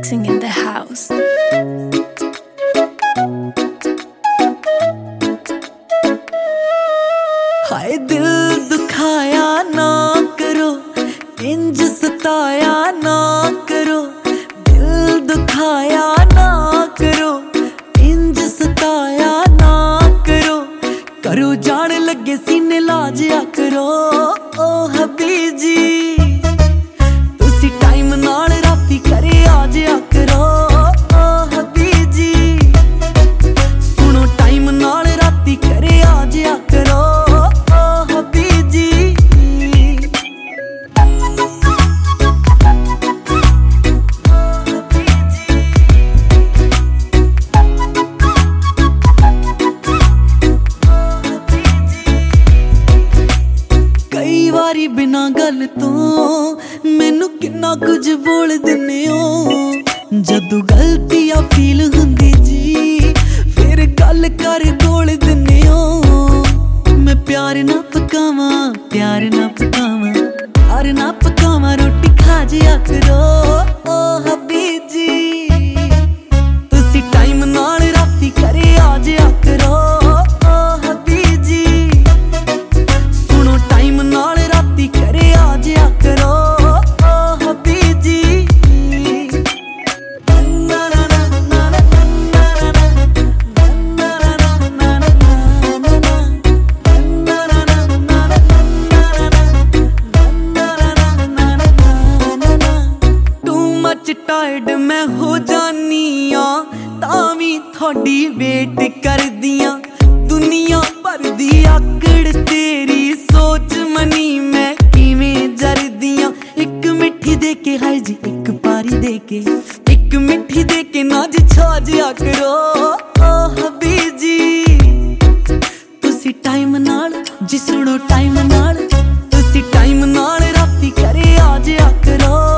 mixing in the house. हाय दिल दुखाया ना करो, इंज सताया ना करो, दिल दुखाया ना करो, इंज सताया ना करो, करो जान लगे सीने लाजिया करो। ओ हबीजी तुसी टाइम नाल राती करे आ जाया करो। ओ हबीजी सुनो टाइम नाल राती करे आ जाया करो। बिना गल तो मैनू किन्ना कुछ बोल दिन्ने हो। जदों गलतियां फील हुंदी जी फिर गल कर तोड़ दिन्ने हो। मैं प्यार ना पकावां, प्यार ना पकावां, प्यार ना पकावां, रोटी खा जाया करो। ओ हबीजी तुसी टाइम नाल राती करे आ जाया करो। ओ हबीजी सुनो टाइम नाल करे आ जाया करो। ओ हबीजी टू मच टायर्ड मैं हो जानी आ, तावी थोड़ी वेट कर दियां। दुनिया भर दी आकड़ तेरी सोच मनी मैं किवें जरदियां। एक मिठी दे के हाय जी एक पारी दे के, एक मिठी दे के ना जी छा जाया करो। ओ हबीजी तुसी टाइम नाल जी सुनो टाइम नाल, तुसी टाइम नाल राती करे आ जाया करो।